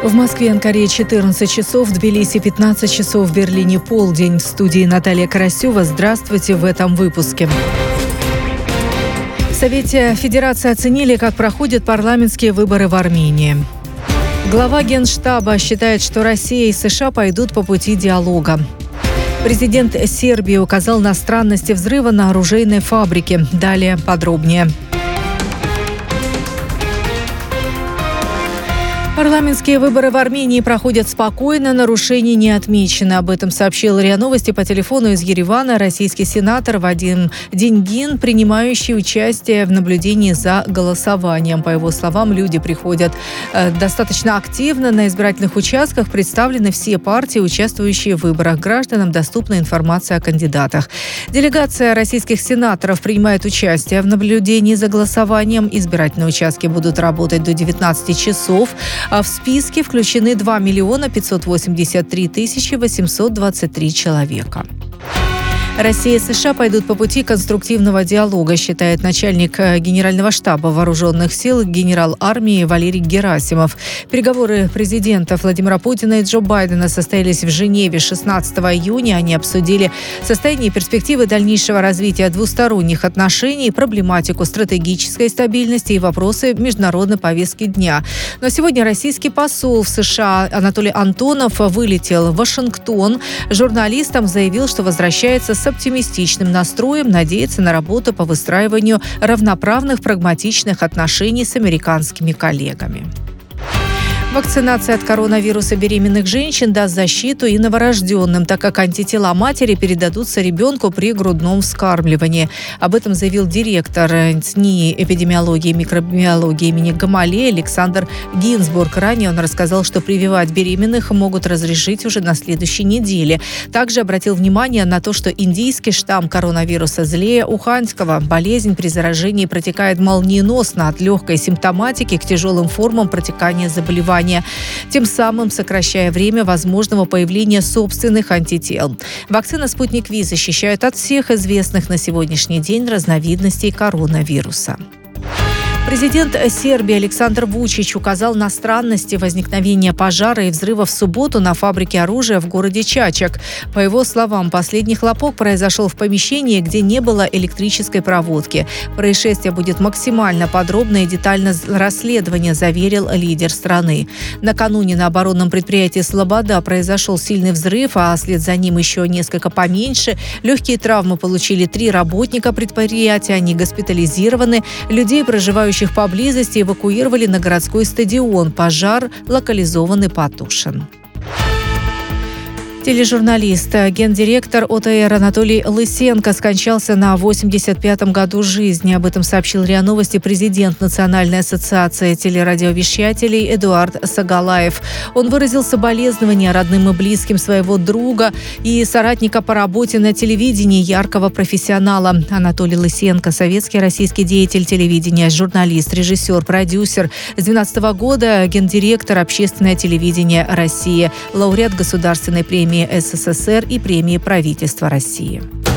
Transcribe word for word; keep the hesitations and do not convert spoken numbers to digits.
В Москве и Анкаре четырнадцать часов, в Тбилиси пятнадцать часов, в Берлине полдень. В студии Наталья Карасева. Здравствуйте в этом выпуске. В Совете Федерации оценили, как проходят парламентские выборы в Армении. Глава Генштаба считает, что Россия и США пойдут по пути диалога. Президент Сербии указал на странности взрыва на оружейной фабрике. Далее подробнее. Парламентские выборы в Армении проходят спокойно, нарушений не отмечено. Об этом сообщил РИА Новости по телефону из Еревана российский сенатор Вадим Деньгин, принимающий участие в наблюдении за голосованием. По его словам, люди приходят э, достаточно активно. На избирательных участках представлены все партии, участвующие в выборах. Гражданам доступна информация о кандидатах. Делегация российских сенаторов принимает участие в наблюдении за голосованием. Избирательные участки будут работать до девятнадцати часов. А в списке включены два миллиона пятьсот восемьдесят три тысячи восемьсот двадцать три человека. Россия и США пойдут по пути конструктивного диалога, считает начальник Генерального штаба Вооруженных сил генерал армии Валерий Герасимов. Переговоры президентов Владимира Путина и Джо Байдена состоялись в Женеве шестнадцатого июня. Они обсудили состояние и перспективы дальнейшего развития двусторонних отношений, проблематику стратегической стабильности и вопросы международной повестки дня. Но сегодня российский посол в США Анатолий Антонов вылетел в Вашингтон. Журналистам заявил, что возвращается с оптимистичным настроем, надеется на работу по выстраиванию равноправных, прагматичных отношений с американскими коллегами. Вакцинация от коронавируса беременных женщин даст защиту и новорожденным, так как антитела матери передадутся ребенку при грудном вскармливании. Об этом заявил директор СНИИ эпидемиологии и микробиологии имени Гамалея Александр Гинзбург. Ранее он рассказал, что прививать беременных могут разрешить уже на следующей неделе. Также обратил внимание на то, что индийский штамм коронавируса злее уханьского. Болезнь при заражении протекает молниеносно от легкой симптоматики к тяжелым формам протекания заболевания, тем самым сокращая время возможного появления собственных антител. Вакцина «Спутник Ви» защищает от всех известных на сегодняшний день разновидностей коронавируса. Президент Сербии Александр Вучич указал на странности возникновения пожара и взрыва в субботу на фабрике оружия в городе Чачак. По его словам, последний хлопок произошел в помещении, где не было электрической проводки. Происшествие будет максимально подробно и детально расследование, заверил лидер страны. Накануне на оборонном предприятии «Слобода» произошел сильный взрыв, а вслед за ним еще несколько поменьше. Легкие травмы получили три работника предприятия, они госпитализированы. Людей, проживающих поблизости, эвакуировали на городской стадион. Пожар локализован и потушен. Тележурналист, гендиректор ОТР Анатолий Лысенко скончался на восемьдесят пятом году жизни. Об этом сообщил РИА Новости президент Национальной ассоциации телерадиовещателей Эдуард Сагалаев. Он выразил соболезнования родным и близким своего друга и соратника по работе на телевидении, яркого профессионала. Анатолий Лысенко – советский российский деятель телевидения, журналист, режиссер, продюсер. С две тысячи двенадцатого года гендиректор общественное телевидение России, лауреат Государственной премии СССР и премии правительства России.